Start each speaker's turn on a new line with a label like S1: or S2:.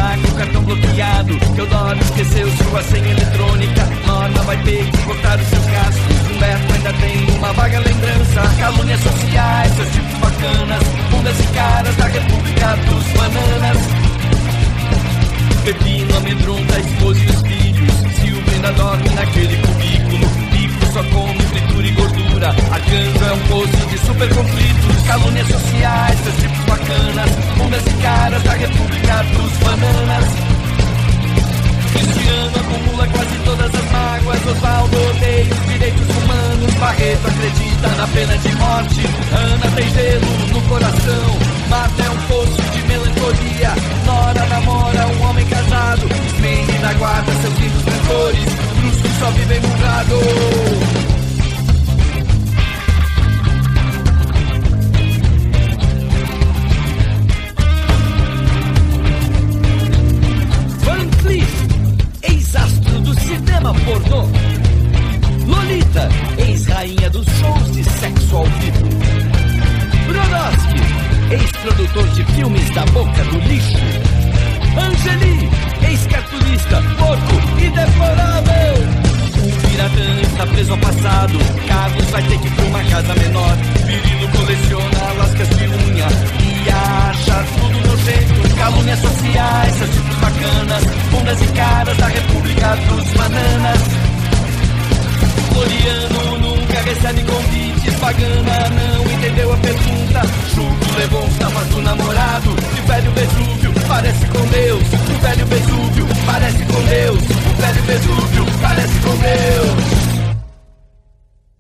S1: paga o cartão bloqueado. Teodoro esqueceu sua senha eletrônica. Norma vai ter que cortar os seus gastos. Humberto ainda tem uma vaga lembrança. Calúnias sociais, seus tipos bacanas. Bundas e caras da República dos Bananas. Pepino amedronta a esposa e os filhos. Silvio ainda dorme naquele cubículo. Pico só come fritura e gordura. Arcanjo é um poço de super conflitos. Calúnias sociais, seus tipos bacanas. Bundas e caras da República dos Bananas. Cristiano acumula quase todas as mágoas. Osvaldo odeia os direitos humanos. Barreto acredita na pena de morte. Ana tem gelo no coração. Marta é um poço de melancolia. Nora namora um homem casado. Ismênida guarda seus livros mentores. Bruscos só vivem no gado. Cinema pornô. Lolita, ex-rainha dos shows de sexo ao vivo. Brodowski, ex-produtor de filmes da boca do lixo. Angeli, ex-cartunista, porco e deplorável. O Piratã está preso ao passado. Carlos vai ter que ir pra uma casa menor. Virilo coleciona lascas de unha e acha tudo nojento. Calúnias sociais, seus tipos bacanas. Bundas e caras da República dos Bananas. Floriano nunca recebe convites. Pagana não entendeu a pergunta. Chuto levou os tapas do namorado. E o velho Vesúvio parece com Deus. O velho Vesúvio parece com Deus. O velho Vesúvio parece com Deus.